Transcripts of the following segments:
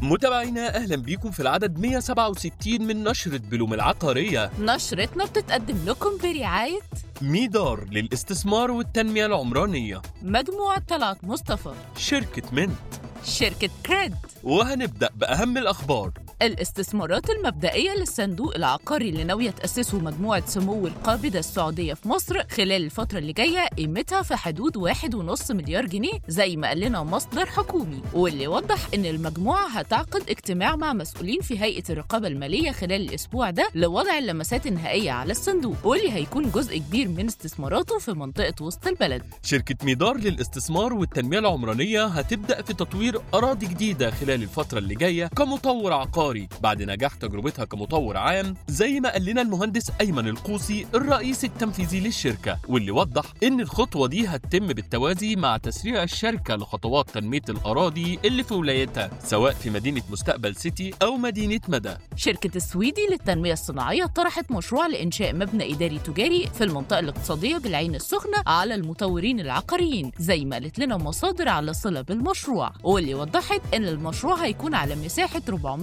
متابعينا أهلا بيكم في العدد 167 من نشرة بلوم العقارية. نشرتنا بتتقدم لكم برعاية ميدار للاستثمار والتنمية العمرانية، مجموعة طلعت مصطفى، شركة منت، شركة كريد. وهنبدأ بأهم الأخبار. الاستثمارات المبدئية للصندوق العقاري اللي ناوية تأسسه مجموعة سمو القابضة السعودية في مصر خلال الفترة اللي جاية قيمتها في حدود 1.5 مليار جنيه زي ما قال لنا مصدر حكومي، واللي وضح إن المجموعة هتعقد اجتماع مع مسؤولين في هيئة الرقابة المالية خلال الأسبوع ده لوضع اللمسات النهائية على الصندوق، واللي هيكون جزء كبير من استثماراته في منطقة وسط البلد. شركة ميدار للاستثمار والتنمية العمرانية هتبدأ في تطوير أراضي جديدة خلال الفترة اللي جاية كمطور عقاري بعد نجاح تجربتها كمطور عام، زي ما قال لنا المهندس أيمن القوسي الرئيس التنفيذي للشركة، واللي وضح إن الخطوة دي هتتم بالتوازي مع تسريع الشركة لخطوات تنمية الأراضي اللي في ولايتها سواء في مدينة مستقبل سيتي أو مدينة مدى. شركة السويدي للتنمية الصناعية طرحت مشروع لإنشاء مبنى إداري تجاري في المنطقة الاقتصادية بالعين السخنة على المطورين العقاريين زي ما قالت لنا مصادر على صلة بالمشروع، واللي وضحت إن المشروع هيكون على مساحة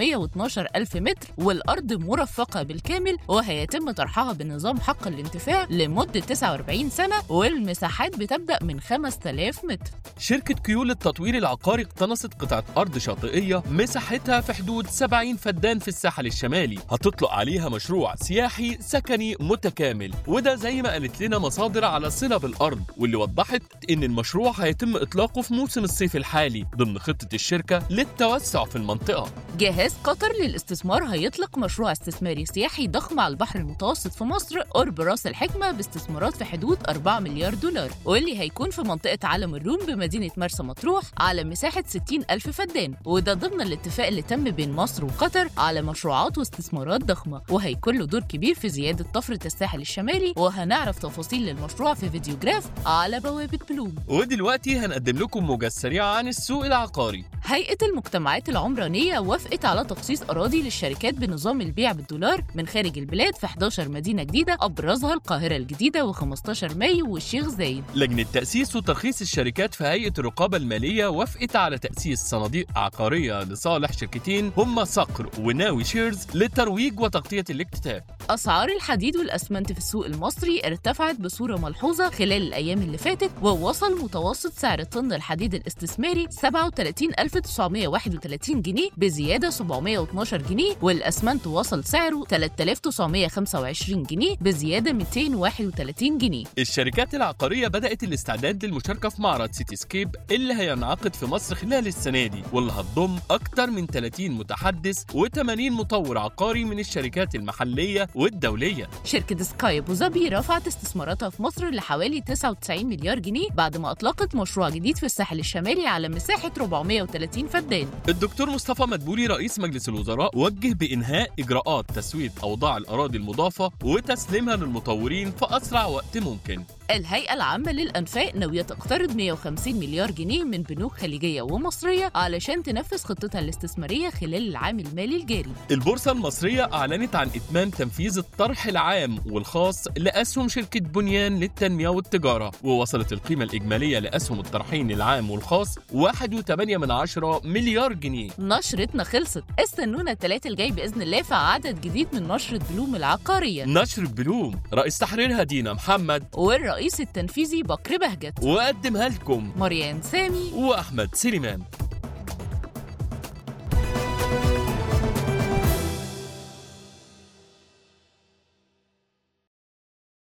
412 ألف متر والأرض مرفقة بالكامل، وهيتم طرحها بنظام حق الانتفاع لمدة 49 سنة، والمساحات بتبدأ من 5000 متر. شركة كيول للتطوير العقاري اقتنصت قطعة أرض شاطئية مساحتها في حدود 70 فدان في الساحل الشمالي، هتطلق عليها مشروع سياحي سكني متكامل، وده زي ما قالت لنا مصادر على صلة بالأرض، واللي وضحت إن المشروع هيتم إطلاقه في موسم الصيف الحالي ضمن خطة الشركة للتوسع في المنطقة. جهاز قطر للاستثمار هيطلق مشروع استثماري سياحي ضخم على البحر المتوسط في مصر قرب راس الحكمة باستثمارات في حدود 4 مليار دولار، واللي هيكون في منطقة عالم الروم بمدينة مرسى مطروح على مساحة 60 ألف فدان، وده ضمن الاتفاق اللي تم بين مصر وقطر على مشروعات واستثمارات ضخمة، وهيكون له دور كبير في زيادة طفرة الساحل الشمالي، وهنعرف تفاصيل للمشروع في فيديو جراف على بوابة بلوم. ودلوقتي هنقدم لكم موجز سريع عن السوق العقاري. هيئة المجتمعات العمرانية وافقت على تخصيص أراضي للشركات بنظام البيع بالدولار من خارج البلاد في 11 مدينة جديدة أبرزها القاهرة الجديدة و15 مايو والشيخ زايد. لجنة تأسيس وترخيص الشركات في هيئة الرقابة المالية وافقت على تأسيس صناديق عقارية لصالح شركتين هما صقر وناوي شيرز للترويج وتغطية الاكتتاب. أسعار الحديد والأسمنت في السوق المصري ارتفعت بصورة ملحوظة خلال الأيام اللي فاتت، ووصل متوسط سعر طن الحديد الاستثماري 37931 جنيه بزيادة 712 جنيه، والأسمنت وصل سعره 3925 جنيه بزيادة 231 جنيه. الشركات العقارية بدأت الاستعداد للمشاركة في معرض سيتي سكيب اللي هينعقد في مصر خلال السنة دي، واللي هتضم أكتر من 30 متحدث و80 مطور عقاري من الشركات المحلية والدولية. شركة سكاي أبو ظبي رفعت استثماراتها في مصر لحوالي 99 مليار جنيه بعد ما أطلقت مشروع جديد في الساحل الشمالي على مساحة 430 فدان. الدكتور مصطفى مدبولي رئيس مجلس الوزراء وجه بإنهاء إجراءات تسوية أوضاع الأراضي المضافة وتسليمها للمطورين في أسرع وقت ممكن. الهيئة العامة للأنفاق ناوية تقترض 150 مليار جنيه من بنوك خليجية ومصرية علشان تنفذ خطتها الاستثمارية خلال العام المالي الجاري. البورصة المصرية أعلنت عن إتمام تنفيذ الطرح العام والخاص لأسهم شركة بنيان للتنمية والتجارة، ووصلت القيمة الإجمالية لأسهم الطرحين العام والخاص 1.8 مليار جنيه. نشرتنا خلصت، استنونا الثلاث الجاي بإذن الله في عدد جديد من نشرة بلوم العقارية. نشرة بلوم رئيس تحريرها دينا محمد والرئيس التنفيذي بكر بهجت، وقدمها لكم مريان سامي وأحمد سليمان.